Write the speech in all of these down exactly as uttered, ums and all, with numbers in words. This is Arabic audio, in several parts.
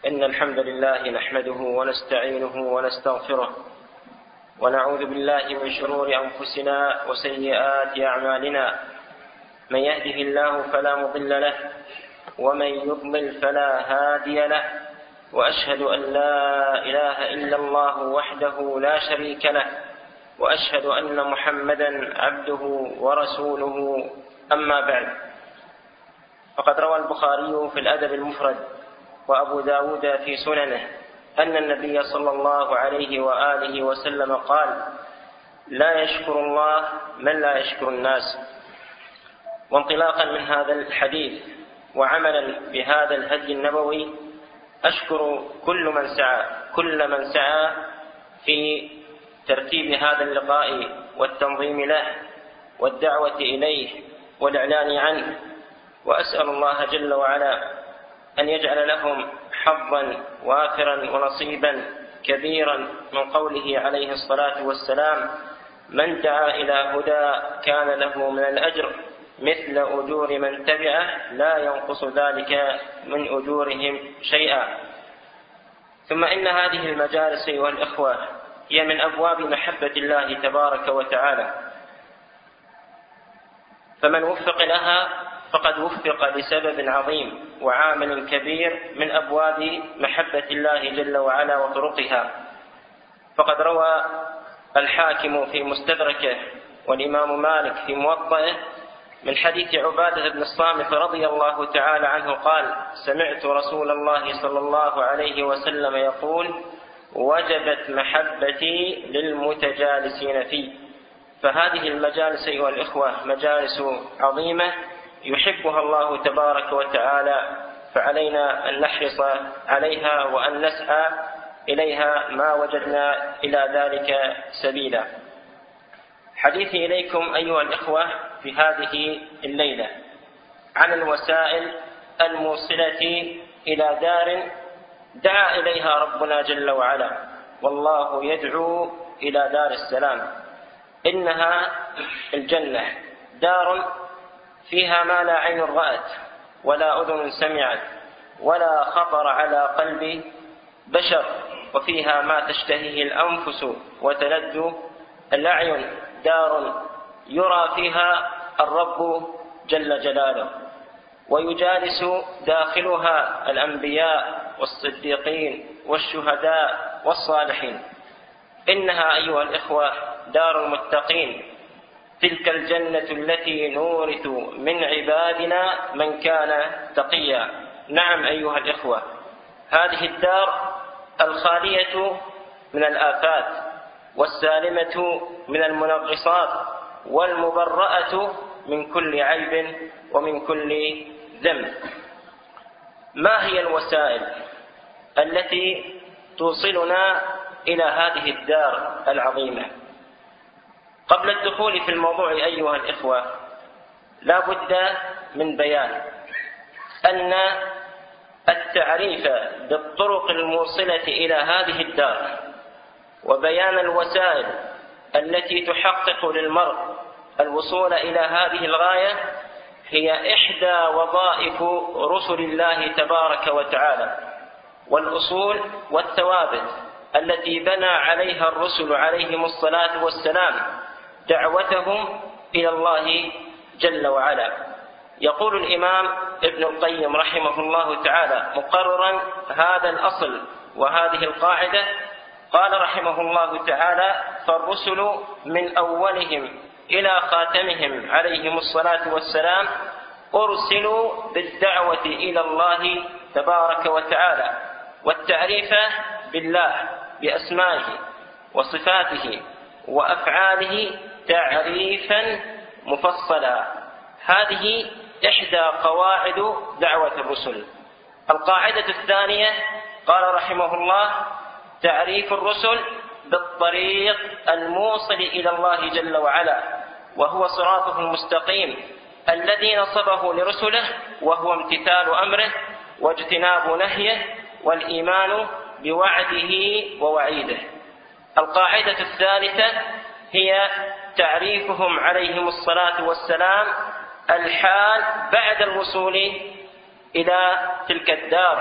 إن الحمد لله نحمده ونستعينه ونستغفره ونعوذ بالله من شرور أنفسنا وسيئات أعمالنا. من يهده الله فلا مضل له ومن يضلل فلا هادي له، وأشهد أن لا إله إلا الله وحده لا شريك له، وأشهد أن محمدا عبده ورسوله. أما بعد، فقد روى البخاري في الأدب المفرد وأبو داود في سننه أن النبي صلى الله عليه وآله وسلم قال: لا يشكر الله من لا يشكر الناس. وانطلاقا من هذا الحديث وعملا بهذا الهدي النبوي، أشكر كل من سعى كل من سعى في ترتيب هذا اللقاء والتنظيم له والدعوة إليه والإعلان عنه، وأسأل الله جل وعلا أن يجعل لهم حظا وافرا ونصيبا كبيرا من قوله عليه الصلاة والسلام: من دعا إلى هدى كان له من الأجر مثل أجور من تبعه لا ينقص ذلك من أجورهم شيئا. ثم إن هذه المجالس أيها الإخوة هي من أبواب محبة الله تبارك وتعالى، فمن وفق لها فقد وفق لسبب عظيم وعامل كبير من أبواب محبة الله جل وعلا وطرقها. فقد روى الحاكم في مستدركه والإمام مالك في موطئه من حديث عبادة بن الصامت رضي الله تعالى عنه قال: سمعت رسول الله صلى الله عليه وسلم يقول: وجبت محبتي للمتجالسين فيه. فهذه المجالس أيها الإخوة مجالس عظيمة يحبها الله تبارك وتعالى، فعلينا أن نحرص عليها وأن نسعى إليها ما وجدنا إلى ذلك سبيلا. حديثي إليكم أيها الإخوة في هذه الليلة عن الوسائل الموصلة إلى دار دعا إليها ربنا جل وعلا، والله يدعو إلى دار السلام. إنها الجنة، دار فيها ما لا عين رأت ولا أذن سمعت ولا خطر على قلب بشر، وفيها ما تشتهيه الأنفس وتلذ الأعين، دار يرى فيها الرب جل جلاله، ويجالس داخلها الأنبياء والصديقين والشهداء والصالحين. إنها أيها الإخوة دار المتقين، تلك الجنة التي نورث من عبادنا من كان تقيا. نعم أيها الإخوة، هذه الدار الخالية من الآفات والسالمة من المنغصات والمبرأة من كل عيب ومن كل ذنب. ما هي الوسائل التي توصلنا إلى هذه الدار العظيمة؟ قبل الدخول في الموضوع أيها الإخوة لا بد من بيان أن التعريف بالطرق الموصلة إلى هذه الدار وبيان الوسائل التي تحقق للمرء الوصول إلى هذه الغاية هي إحدى وظائف رسل الله تبارك وتعالى، والأصول والثوابت التي بنى عليها الرسل عليهم الصلاة والسلام دعوتهم إلى الله جل وعلا. يقول الإمام ابن القيم رحمه الله تعالى مقررا هذا الأصل وهذه القاعدة، قال رحمه الله تعالى: فالرسل من أولهم إلى خاتمهم عليهم الصلاة والسلام أرسلوا بالدعوة إلى الله تبارك وتعالى والتعريف بالله بأسمائه وصفاته وأفعاله تعريفا مفصلا. هذه إحدى قواعد دعوة الرسل. القاعدة الثانية قال رحمه الله: تعريف الرسل بالطريق الموصل إلى الله جل وعلا، وهو صراطه المستقيم الذي نصبه لرسله، وهو امتثال أمره واجتناب نهيه والإيمان بوعده ووعيده. القاعدة الثالثة هي تعريفهم عليهم الصلاة والسلام الحال بعد الوصول إلى تلك الدار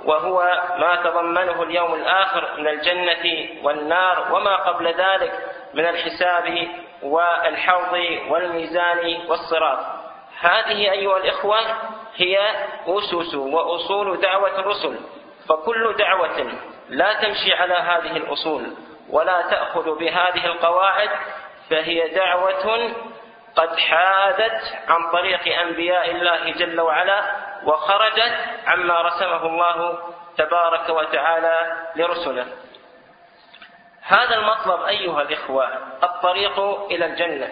وهو ما تضمنه اليوم الآخر من الجنة والنار وما قبل ذلك من الحساب والحوض والميزان والصراط. هذه أيها الإخوة هي أسس وأصول دعوة الرسل، فكل دعوة لا تمشي على هذه الأصول ولا تأخذ بهذه القواعد فهي دعوة قد حادت عن طريق أنبياء الله جل وعلا وخرجت عما رسمه الله تبارك وتعالى لرسله. هذا المطلب أيها الإخوة الطريق إلى الجنة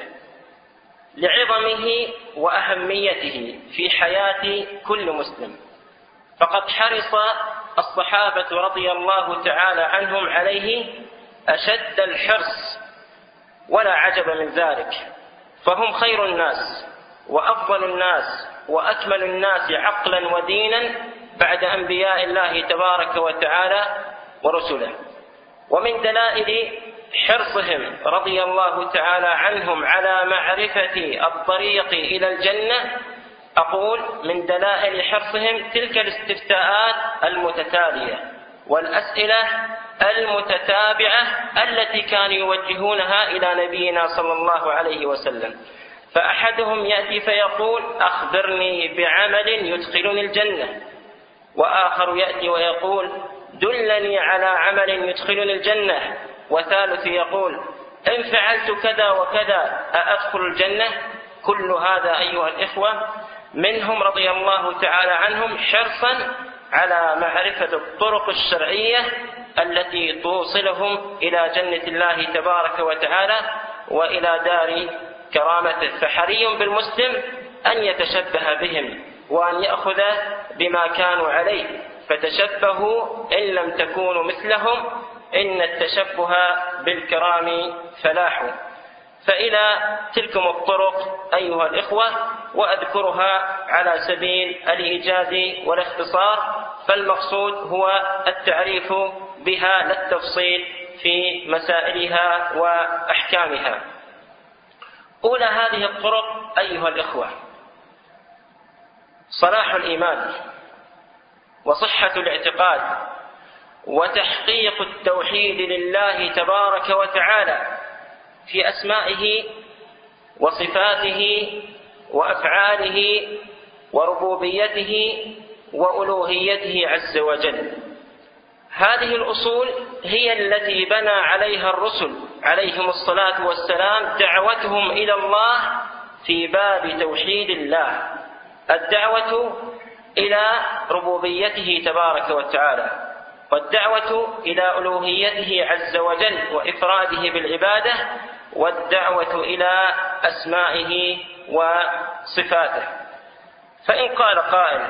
لعظمه وأهميته في حياة كل مسلم، فقد حرص الصحابة رضي الله تعالى عنهم عليه أشد الحرص ولا عجب من ذلك، فهم خير الناس وأفضل الناس وأكمل الناس عقلا ودينا بعد أنبياء الله تبارك وتعالى ورسله. ومن دلائل حرصهم رضي الله تعالى عنهم على معرفة الطريق إلى الجنة، أقول من دلائل حرصهم تلك الاستفتاءات المتتالية والأسئلة المتتابعة التي كانوا يوجهونها إلى نبينا صلى الله عليه وسلم. فأحدهم يأتي فيقول أخبرني بعمل يدخلني الجنة، وآخر يأتي ويقول دلني على عمل يدخلني الجنة، وثالث يقول إن فعلت كذا وكذا أأدخل الجنة. كل هذا أيها الإخوة منهم رضي الله تعالى عنهم حرصا على معرفة الطرق الشرعية التي توصلهم إلى جنة الله تبارك وتعالى وإلى دار كرامته. فحري بالمسلم أن يتشبه بهم وأن يأخذ بما كانوا عليه، فتشبهوا إن لم تكونوا مثلهم إن التشبه بالكرام فلاح. فإلى تلكم الطرق أيها الإخوة، وأذكرها على سبيل الإيجاز والاختصار، فالمقصود هو التعريف بها لا التفصيل في مسائلها وأحكامها. أولى هذه الطرق أيها الإخوة صلاح الإيمان وصحة الاعتقاد وتحقيق التوحيد لله تبارك وتعالى في أسمائه وصفاته وأفعاله وربوبيته وألوهيته عز وجل. هذه الأصول هي التي بنى عليها الرسل عليهم الصلاة والسلام دعوتهم إلى الله في باب توحيد الله، الدعوة إلى ربوبيته تبارك وتعالى، والدعوة إلى ألوهيته عز وجل وإفراده بالعبادة، والدعوة إلى أسمائه وصفاته. فإن قال قائل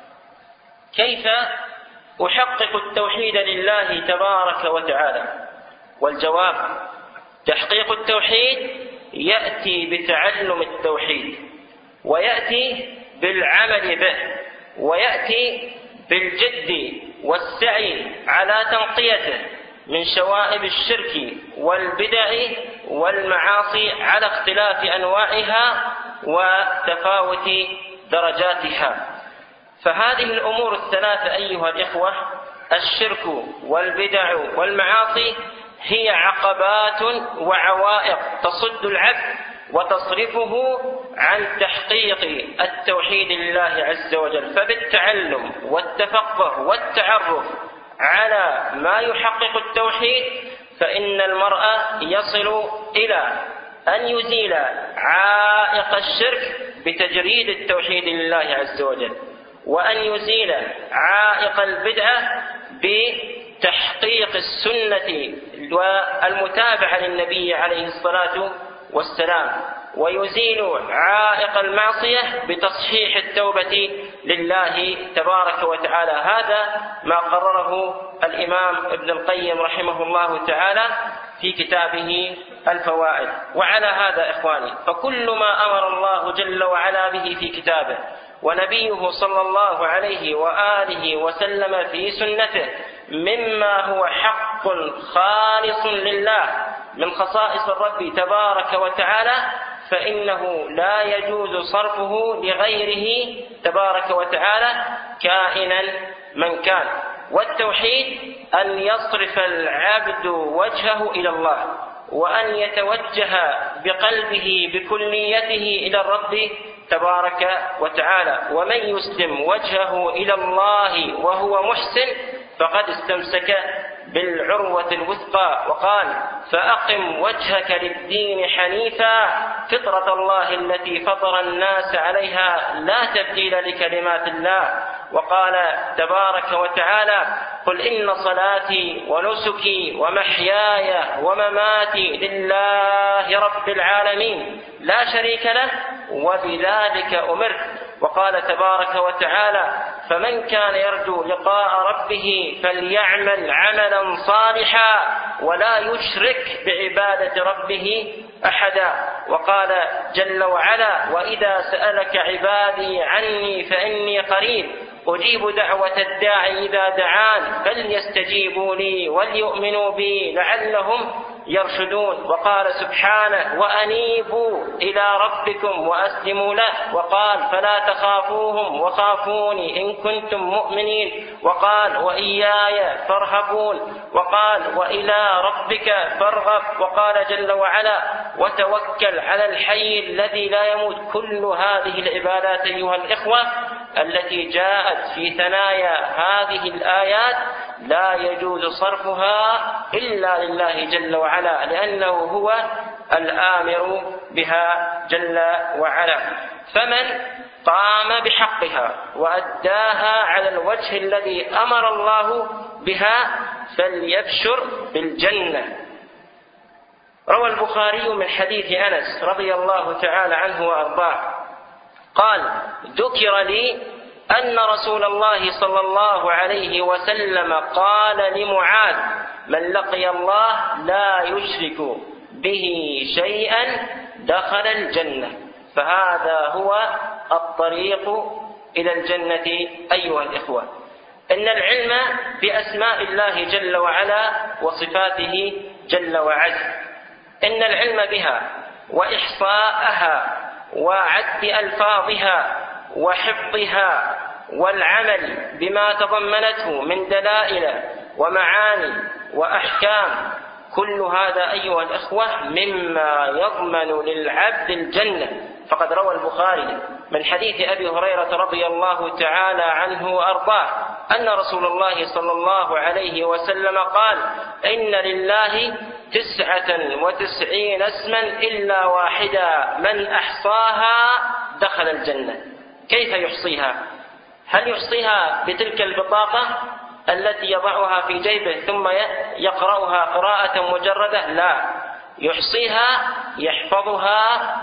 كيف أحقق التوحيد لله تبارك وتعالى؟ والجواب تحقيق التوحيد يأتي بتعلم التوحيد، ويأتي بالعمل به، ويأتي بالجد والسعي على تنقيته من شوائب الشرك والبدع والمعاصي على اختلاف أنواعها وتفاوت درجاتها. فهذه الأمور الثلاثة أيها الإخوة الشرك والبدع والمعاصي هي عقبات وعوائق تصد العبد وتصرفه عن تحقيق التوحيد لله عز وجل. فبالتعلم والتفقه والتعرف على ما يحقق التوحيد فإن المرء يصل إلى أن يزيل عائق الشرك بتجريد التوحيد لله عز وجل، وأن يزيل عائق البدعة بتحقيق السنة والمتابعة للنبي عليه الصلاة والسلام، ويزيل عائق المعصية بتصحيح التوبة لله تبارك وتعالى. هذا ما قرره الإمام ابن القيم رحمه الله تعالى في كتابه الفوائد. وعلى هذا إخواني فكل ما أمر الله جل وعلا به في كتابه ونبيه صلى الله عليه وآله وسلم في سنته مما هو حق خالص لله من خصائص الرب تبارك وتعالى فإنه لا يجوز صرفه لغيره تبارك وتعالى كائنا من كان. والتوحيد أن يصرف العبد وجهه إلى الله، وأن يتوجه بقلبه بكليته إلى الرب تبارك وتعالى. ومن يسلم وجهه إلى الله وهو محسن فقد استمسك بالعروة الوثقى. وقال: فأقم وجهك للدين حنيفا فطرة الله التي فطر الناس عليها لا تبديل لكلمات الله. وقال تبارك وتعالى: قل إن صلاتي ونسكي ومحياي ومماتي لله رب العالمين لا شريك له وبذلك أمرت. وقال تبارك وتعالى: فمن كان يرجو لقاء ربه فليعمل عملا صالحا ولا يشرك بعبادة ربه أحدا. وقال جل وعلا: وإذا سألك عبادي عني فإني قريب أجيب دعوة الداعي إذا دعان فليستجيبوا لي وليؤمنوا بي لعلهم يرشدون. وقال سبحانه: وأنيبوا إلى ربكم وأسلموا له. وقال: فلا تخافوهم وخافوني إن كنتم مؤمنين. وقال: وإياي فارهبون. وقال: وإلى ربك فارغب. وقال جل وعلا: وتوكل على الحي الذي لا يموت. كل هذه العبادات أيها الإخوة التي جاءت في ثنايا هذه الآيات لا يجوز صرفها إلا لله جل وعلا، لأنه هو الآمر بها جل وعلا. فمن قام بحقها وأداها على الوجه الذي أمر الله بها فليبشر بالجنة. روى البخاري من حديث أنس رضي الله تعالى عنه وأرضاه قال: ذكر لي أن رسول الله صلى الله عليه وسلم قال لمعاذ: من لقي الله لا يشرك به شيئا دخل الجنة. فهذا هو الطريق إلى الجنة أيها الإخوة. إن العلم بأسماء الله جل وعلا وصفاته جل وعز، إن العلم بها وإحصاءها وعد ألفاظها وحفظها والعمل بما تضمنته من دلائل ومعاني وأحكام، كل هذا أيها الإخوة مما يضمن للعبد الجنة. فقد روى البخاري من حديث أبي هريرة رضي الله تعالى عنه وأرضاه أن رسول الله صلى الله عليه وسلم قال: إن لله تسعة وتسعين اسما إلا واحدا من أحصاها دخل الجنة. كيف يحصيها؟ هل يحصيها بتلك البطاقة التي يضعها في جيبه ثم يقرأها قراءة مجردة؟ لا، يحصيها يحفظها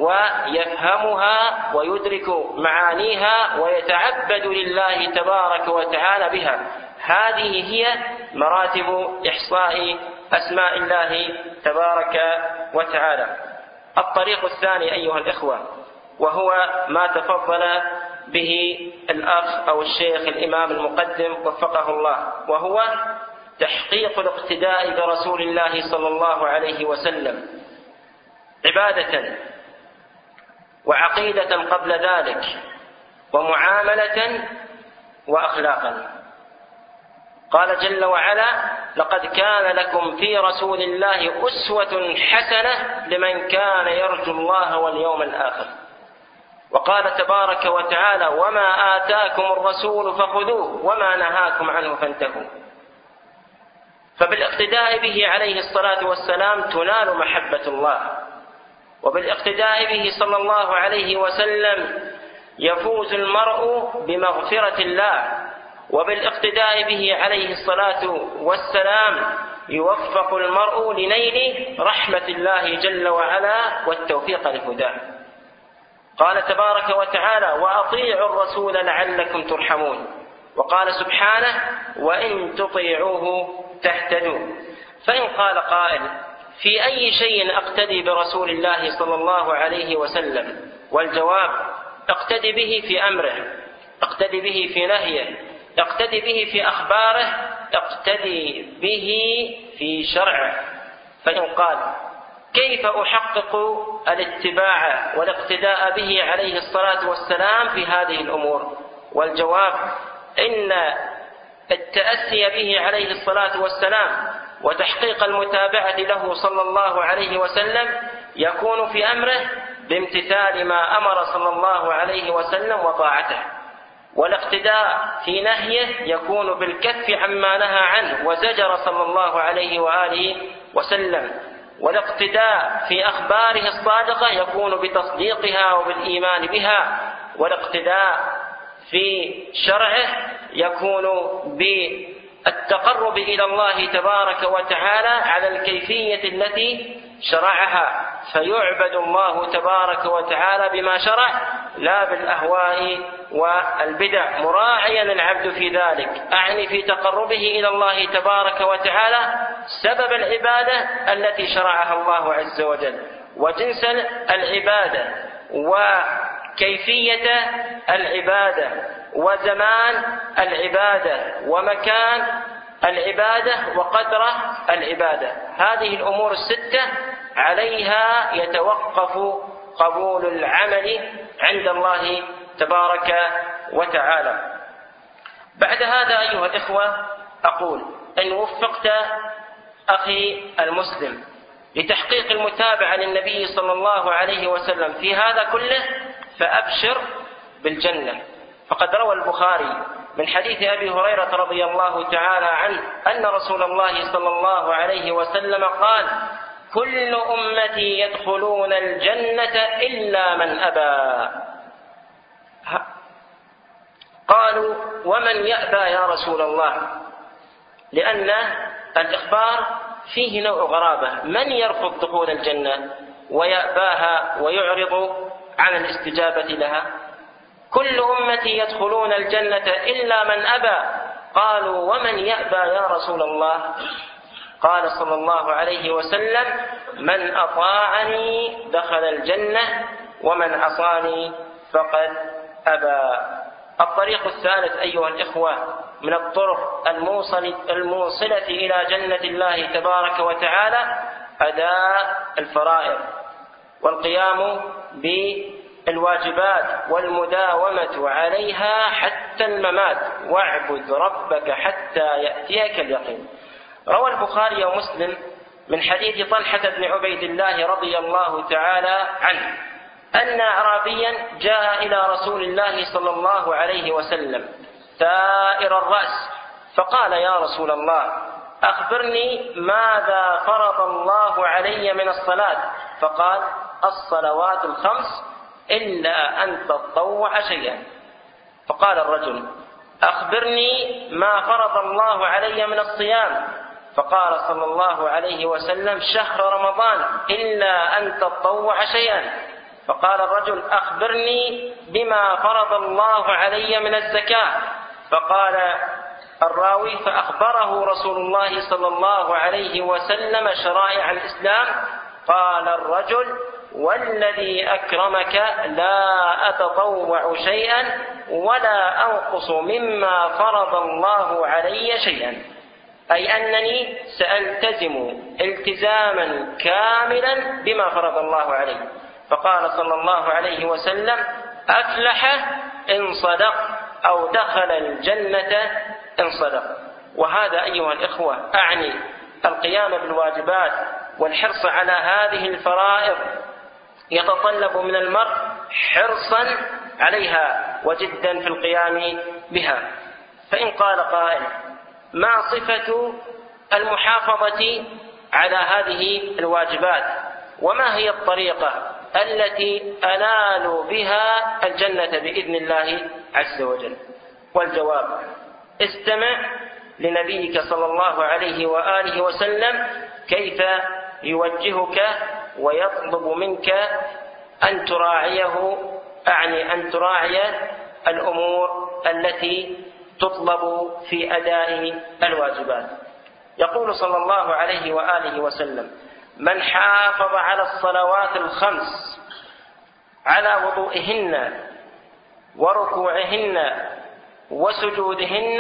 ويفهمها ويدرك معانيها ويتعبد لله تبارك وتعالى بها. هذه هي مراتب إحصاء أسماء الله تبارك وتعالى. الطريق الثاني أيها الإخوة، وهو ما تفضل به الأخ أو الشيخ الإمام المقدم وفقه الله، وهو تحقيق الاقتداء برسول الله صلى الله عليه وسلم عبادة وعقيدة قبل ذلك ومعاملة وأخلاقا. قال جل وعلا: لقد كان لكم في رسول الله أسوة حسنة لمن كان يرجو الله واليوم الآخر. وقال تبارك وتعالى: وما آتاكم الرسول فخذوه وما نهاكم عنه فانتهوا. فبالاقتداء به عليه الصلاة والسلام تنال محبة الله، وبالاقتداء به صلى الله عليه وسلم يفوز المرء بمغفرة الله، وبالاقتداء به عليه الصلاة والسلام يوفق المرء لنيل رحمة الله جل وعلا والتوفيق لهداه. قال تبارك وتعالى: وأطيعوا الرسول لعلكم ترحمون. وقال سبحانه: وإن تطيعوه تهتدوا. فإن قال قائل: في أي شيء أقتدي برسول الله صلى الله عليه وسلم؟ والجواب: اقتدي به في أمره، اقتدي به في نهيه، اقتدي به في أخباره، اقتدي به في شرعه. فإن قال: كيف أحقق الاتباع والاقتداء به عليه الصلاة والسلام في هذه الأمور؟ والجواب: إن التأسي به عليه الصلاة والسلام وتحقيق المتابعة له صلى الله عليه وسلم يكون في أمره بامتثال ما أمر صلى الله عليه وسلم وطاعته، والاقتداء في نهيه يكون بالكف عما نهى عنه وزجر صلى الله عليه وآله وسلم، والاقتداء في أخباره الصادقة يكون بتصديقها وبالإيمان بها، والاقتداء في شرعه يكون بالتقرب إلى الله تبارك وتعالى على الكيفية التي شرعها، فيعبد الله تبارك وتعالى بما شرع لا بالأهواء والبدع، مراعيا العبد في ذلك، أعني في تقربه إلى الله تبارك وتعالى سبب العبادة التي شرعها الله عز وجل، وجنس العبادة، وكيفية العبادة، وزمان العبادة، ومكان العبادة، وقدر العبادة. هذه الأمور الستة عليها يتوقف قبول العمل عند الله تبارك وتعالى. بعد هذا أيها الإخوة أقول إن وفقت أخي المسلم لتحقيق المتابعة للنبي صلى الله عليه وسلم في هذا كله فأبشر بالجنة، فقد روى البخاري من حديث أبي هريرة رضي الله تعالى عنه أن رسول الله صلى الله عليه وسلم قال: كل أمتي يدخلون الجنة إلا من أبى. قالوا: ومن يأبى يا رسول الله؟ لأن الإخبار فيه نوع غرابة، من يرفض دخول الجنة ويأباها ويعرض عن الاستجابة لها؟ كل أمتي يدخلون الجنة إلا من أبى. قالوا: ومن يأبى يا رسول الله؟ قال صلى الله عليه وسلم: من أطاعني دخل الجنة ومن عصاني فقد أبى. الطريق الثالث أيها الإخوة من الطرق الموصلة إلى جنة الله تبارك وتعالى أداء الفرائض والقيام بالواجبات والمداومة عليها حتى الممات، واعبد ربك حتى يأتيك اليقين. روى البخاري ومسلم من حديث طلحة بن عبيد الله رضي الله تعالى عنه أن أعرابيا جاء إلى رسول الله صلى الله عليه وسلم ثائر الرأس فقال: يا رسول الله أخبرني ماذا فرض الله علي من الصلاة؟ فقال: الصلوات الخمس إلا أن تطوع شيئا. فقال الرجل: أخبرني ما فرض الله علي من الصيام؟ فقال صلى الله عليه وسلم: شهر رمضان إلا أن تطوع شيئا. فقال الرجل: أخبرني بما فرض الله علي من الزكاة؟ فقال الراوي: فأخبره رسول الله صلى الله عليه وسلم شرائع الإسلام. قال الرجل: والذي أكرمك لا أتطوع شيئا ولا أنقص مما فرض الله علي شيئا، أي أنني سألتزم التزاما كاملا بما فرض الله علي. فقال صلى الله عليه وسلم: أفلح إن صدق أو دخل الجنة إن صدق. وهذا أيها الإخوة أعني القيام بالواجبات والحرص على هذه الفرائض يتطلب من المرء حرصا عليها وجدا في القيام بها. فإن قال قائل: ما صفة المحافظة على هذه الواجبات؟ وما هي الطريقة التي أنال بها الجنة بإذن الله عز وجل؟ والجواب: استمع لنبيك صلى الله عليه وآله وسلم كيف يوجهك ويطلب منك أن تراعيه، أعني أن تراعي الأمور التي تطلب في أداء الواجبات. يقول صلى الله عليه وآله وسلم: من حافظ على الصلوات الخمس على وضوئهن وركوعهن وسجودهن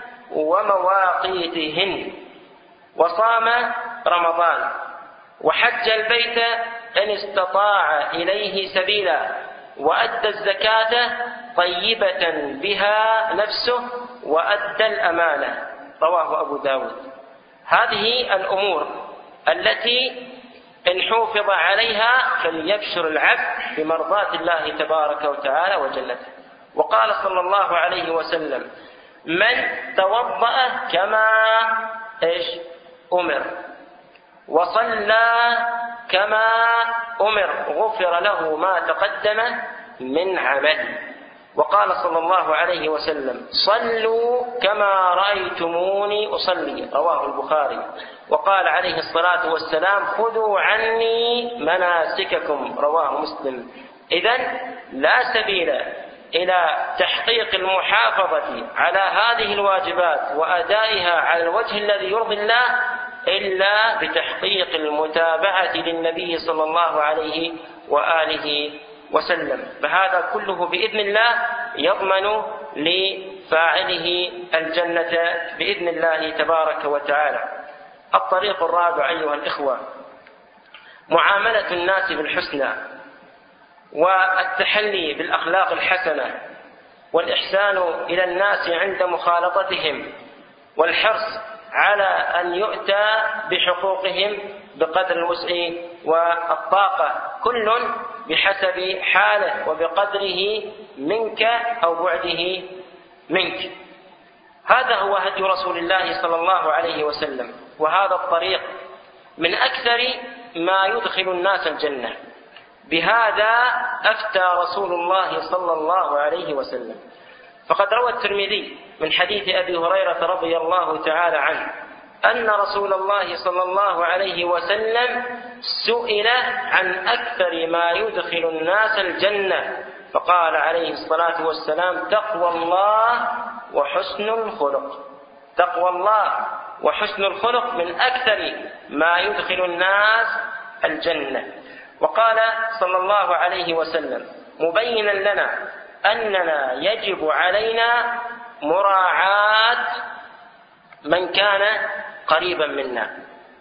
ومواقيتهن وصام رمضان وحج البيت إن استطاع إليه سبيلا وأدى الزكاة طيبة بها نفسه وأدى الأمانة. رواه أبو داود. هذه الأمور التي إن حوفظ عليها فليبشر العبد بمرضاة الله تبارك وتعالى وجنته. وقال صلى الله عليه وسلم: من توضأ كما إيش أمر وصلى كما أمر غفر له ما تقدم من عمله. وقال صلى الله عليه وسلم: صلوا كما رأيتموني أصلي. رواه البخاري. وقال عليه الصلاة والسلام: خذوا عني مناسككم. رواه مسلم. إذن لا سبيل إلى تحقيق المحافظة على هذه الواجبات وأدائها على الوجه الذي يرضي الله إلا بتحقيق المتابعة للنبي صلى الله عليه وآله وسلم. فهذا كله بإذن الله يضمن لفاعله الجنة بإذن الله تبارك وتعالى. الطريق الرابع أيها الإخوة: معاملة الناس بالحسنى والتحلي بالأخلاق الحسنة والإحسان إلى الناس عند مخالطتهم والحرص على أن يؤتى بحقوقهم بقدر الوسع والطاقة، كل بحسب حاله وبقدره منك أو بعده منك. هذا هو هدي رسول الله صلى الله عليه وسلم، وهذا الطريق من أكثر ما يدخل الناس الجنة. بهذا أفتى رسول الله صلى الله عليه وسلم. فقد روى الترمذي من حديث أبي هريرة رضي الله تعالى عنه أن رسول الله صلى الله عليه وسلم سئل عن أكثر ما يدخل الناس الجنة فقال عليه الصلاة والسلام: تقوى الله وحسن الخلق. تقوى الله وحسن الخلق من أكثر ما يدخل الناس الجنة. وقال صلى الله عليه وسلم مبينا لنا أننا يجب علينا مراعاة من كان قريبا منا.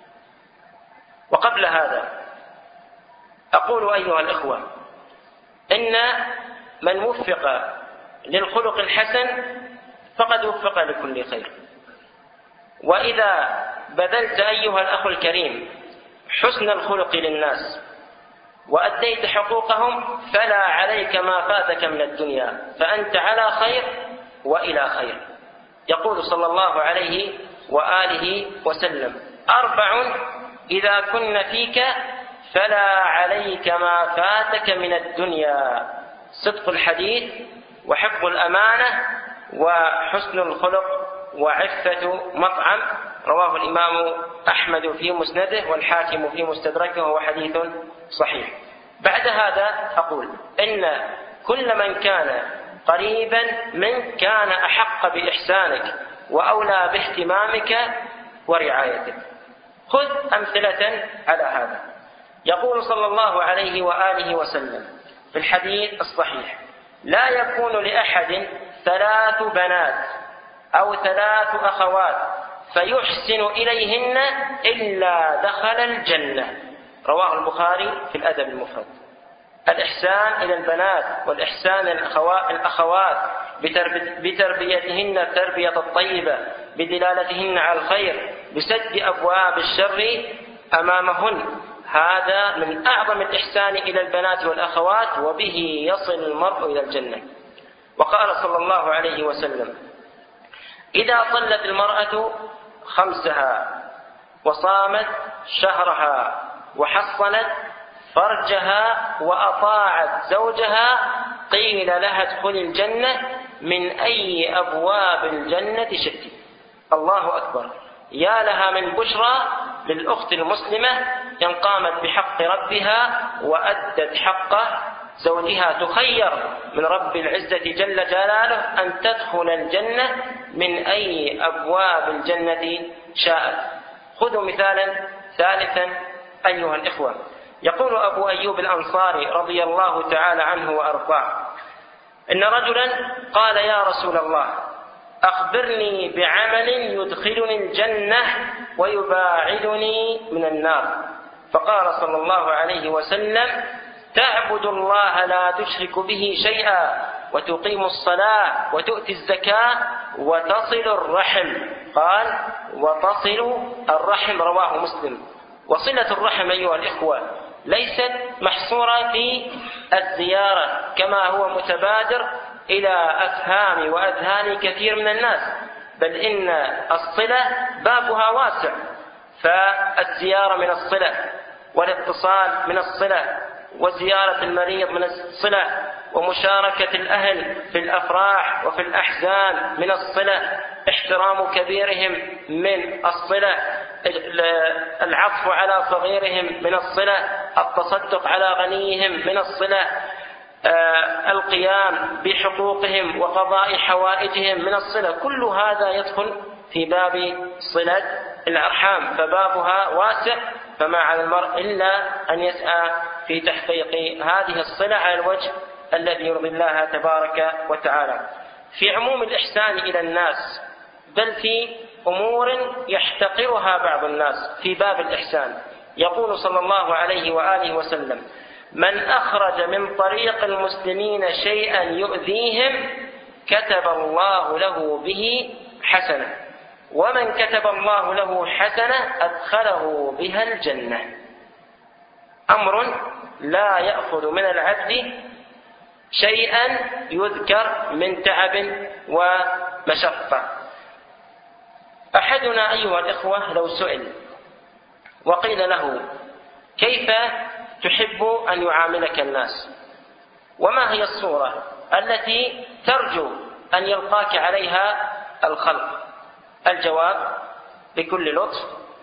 وقبل هذا أقول أيها الإخوة إن من وفق للخلق الحسن فقد وفق لكل خير. وإذا بذلت أيها الأخ الكريم حسن الخلق للناس وأديت حقوقهم فلا عليك ما فاتك من الدنيا، فأنت على خير وإلى خير. يقول صلى الله عليه وآله وسلم: أربع إذا كن فيك فلا عليك ما فاتك من الدنيا: صدق الحديث وحفظ الأمانة وحسن الخلق وعفة مطعم. رواه الإمام أحمد في مسنده والحاكم في مستدركه وهو حديث صحيح. بعد هذا أقول إن كل من كان قريبا منك كان أحق بإحسانك وأولى باهتمامك ورعايتك. خذ أمثلة على هذا. يقول صلى الله عليه وآله وسلم في الحديث الصحيح: لا يكون لأحد ثلاث بنات أو ثلاث أخوات فيحسن إليهن إلا دخل الجنة. رواه البخاري في الأدب المفرد. الإحسان إلى البنات والإحسان إلى الأخوات بتربيتهن التربية الطيبة، بدلالتهن على الخير، بسد أبواب الشر أمامهن، هذا من أعظم الإحسان إلى البنات والأخوات، وبه يصل المرء إلى الجنة. وقال صلى الله عليه وسلم: إذا صلت المرأة خمسها وصامت شهرها وحصنت فرجها وأطاعت زوجها قيل لها ادخلي الجنة من أي أبواب الجنة شئت. الله أكبر! يا لها من بشرى للأخت المسلمة إن قامت بحق ربها وأدت حق زوجها، تخير من رب العزة جل جلاله أن تدخل الجنة من أي أبواب الجنة شاءت. خذوا مثالا ثالثا أيها الإخوة. يقول أبو أيوب الأنصاري رضي الله تعالى عنه وأرضاه: إن رجلا قال: يا رسول الله أخبرني بعمل يدخلني الجنة ويباعدني من النار. فقال صلى الله عليه وسلم: تعبد الله لا تشرك به شيئا وتقيم الصلاة وتؤتي الزكاة وتصل الرحم. قال وتصل الرحم، رواه مسلم. وصلة الرحم أيها الإخوة ليست محصورة في الزيارة كما هو متبادر إلى أفهام وأذهان كثير من الناس، بل إن الصلة بابها واسع، فالزيارة من الصلة، والاتصال من الصلة، وزيارة المريض من الصلة، ومشاركة الأهل في الأفراح وفي الأحزان من الصلة، احترام كبيرهم من الصلة، العطف على صغيرهم من الصلة، التصدق على غنيهم من الصلة، القيام بحقوقهم وقضاء حوائجهم من الصلة. كل هذا يدخل في باب صلة الأرحام، فبابها واسع، فما على المرء إلا أن يسعى في تحقيق هذه الصلة على الوجه الذي يرضي الله تبارك وتعالى. في عموم الإحسان إلى الناس، بل في أمور يحتقرها بعض الناس في باب الإحسان، يقول صلى الله عليه وآله وسلم: من أخرج من طريق المسلمين شيئا يؤذيهم كتب الله له به حسنة، ومن كتب الله له حسنة أدخله بها الجنة. أمر لا يأخذ من العبد شيئا يذكر من تعب ومشقة. أحدنا أيها الإخوة لو سئل وقيل له: كيف تحب أن يعاملك الناس؟ وما هي الصورة التي ترجو أن يلقاك عليها الخلق؟ الجواب: بكل لطف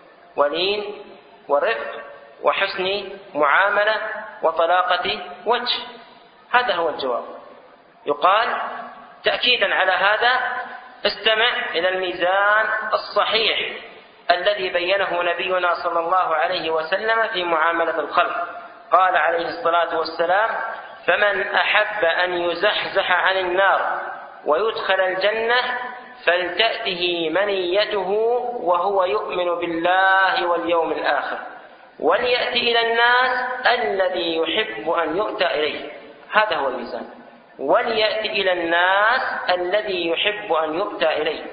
ولين ورفق وحسن معاملة وطلاقة وجه. هذا هو الجواب. يقال تأكيدا على هذا: استمع إلى الميزان الصحيح الذي بينه نبينا صلى الله عليه وسلم في معاملة الخلق. قال عليه الصلاة والسلام: فمن أحب أن يزحزح عن النار ويدخل الجنة فلتأته منيته وهو يؤمن بالله واليوم الآخر، وليأتي إلى الناس الذي يحب أن يؤتى إليه. هذا هو الميزان. وليأتي إلى الناس الذي يحب أن يؤتى إليه.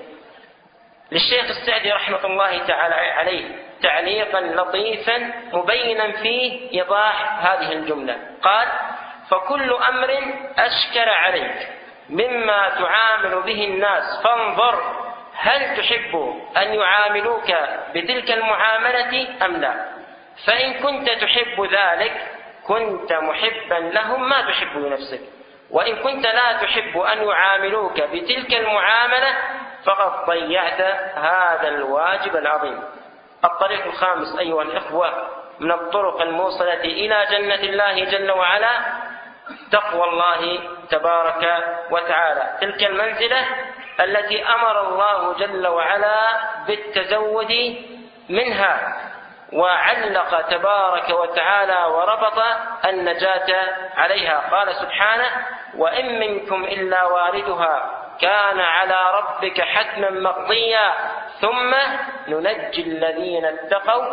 للشيخ السعدي رحمة الله تعالى عليه تعليقا لطيفا مبينا فيه إيضاح هذه الجملة. قال: فكل أمر أشكل عليك مما تعامل به الناس فانظر هل تحب أن يعاملوك بتلك المعاملة أم لا. فإن كنت تحب ذلك كنت محبا لهم ما تحب لنفسك، وإن كنت لا تحب أن يعاملوك بتلك المعاملة فقد ضيعت هذا الواجب العظيم. الطريق الخامس أيها الإخوة من الطرق الموصلة إلى جنة الله جل وعلا تقوى الله تبارك وتعالى، تلك المنزلة التي أمر الله جل وعلا بالتزود منها، وعلق تبارك وتعالى وربط النجاة عليها. قال سبحانه: وإن منكم إلا واردها كان على ربك حتما مقضيا ثم ننجي الذين اتقوا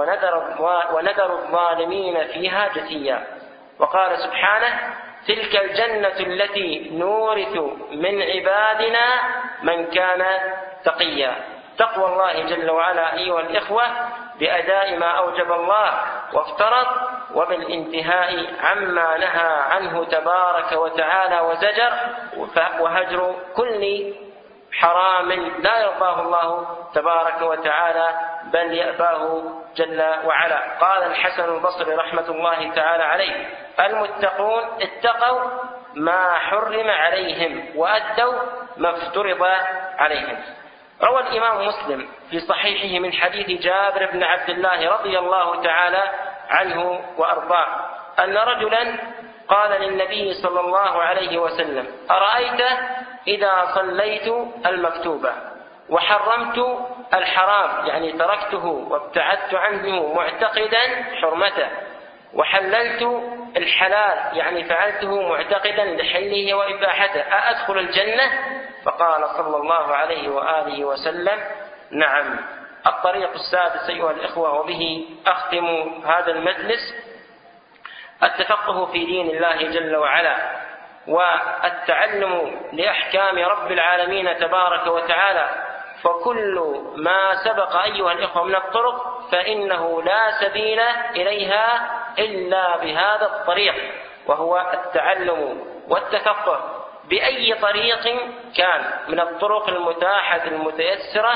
ونذر الظالمين فيها جثيا. وقال سبحانه: تلك الجنة التي نورث من عبادنا من كان تقيا. تقوى الله جل وعلا أيها الإخوة بأداء ما أوجب الله وافترض، وبالانتهاء عما نهى عنه تبارك وتعالى وزجر، وهجر كل حرام لا يرضاه الله تبارك وتعالى بل يأباه جل وعلا. قال الحسن البصري رحمة الله تعالى عليه: المتقون اتقوا ما حرم عليهم وأدوا ما افترض عليهم. روى الإمام مسلم في صحيحه من حديث جابر بن عبد الله رضي الله تعالى عنه وأرضاه أن رجلا قال للنبي صلى الله عليه وسلم: أرأيت إذا صليت المكتوبة وحرمت الحرام، يعني تركته وابتعدت عنه معتقدا حرمته، وحللت الحلال يعني فعلته معتقدا لحله وإباحته، أأدخل الجنة؟ فقال صلى الله عليه وآله وسلم: نعم. الطريق السادس أيها الإخوة وبه أختم هذا المجلس: التفقه في دين الله جل وعلا. والتعلم لأحكام رب العالمين تبارك وتعالى. فكل ما سبق أيها الإخوة من الطرق فإنه لا سبيل إليها إلا بهذا الطريق، وهو التعلم والتفقه بأي طريق كان من الطرق المتاحة المتيسرة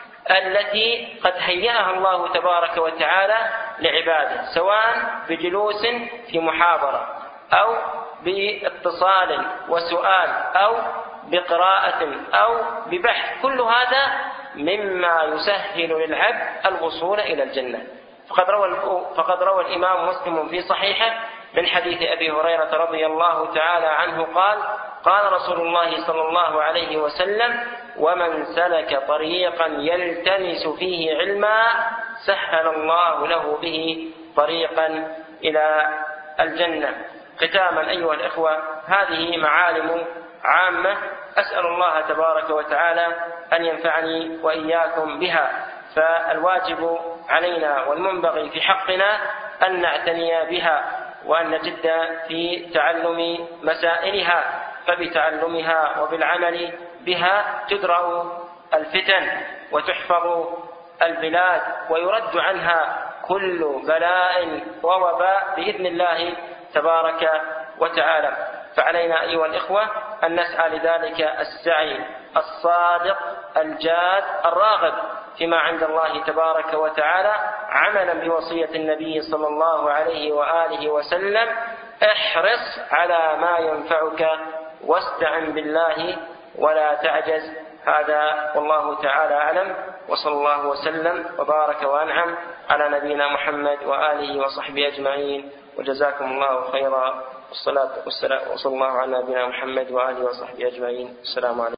التي قد هيأها الله تبارك وتعالى لعباده، سواء بجلوس في محاضرة أو باتصال وسؤال أو بقراءة أو ببحث. كل هذا مما يسهل للعبد الوصول إلى الجنة. فقد روى فقد روى الإمام مسلم في صحيحه من حديث أبي هريرة رضي الله تعالى عنه قال: قال رسول الله صلى الله عليه وسلم: ومن سلك طريقا يلتمس فيه علما سهل الله له به طريقا إلى الجنة. ختاما أيها الإخوة، هذه معالم عامة أسأل الله تبارك وتعالى أن ينفعني وإياكم بها، فالواجب علينا والمنبغي في حقنا أن نعتني بها وأن نجد في تعلم مسائلها، فبتعلمها وبالعمل بها تدرأ الفتن وتحفظ البلاد ويرد عنها كل بلاء ووباء بإذن الله تبارك وتعالى. فعلينا أيها الإخوة أن نسعى لذلك السعي الصادق الجاد الراغب فيما عند الله تبارك وتعالى، عملا بوصية النبي صلى الله عليه وآله وسلم: احرص على ما ينفعك واستعن بالله ولا تعجز. هذا والله تعالى أعلم، وصلى الله وسلم وبارك وأنعم على نبينا محمد وآله وصحبه أجمعين، وجزاكم الله خيرا. والصلاة والسلام وصلى الله على نبينا محمد وآله وصحبه أجمعين. السلام عليكم.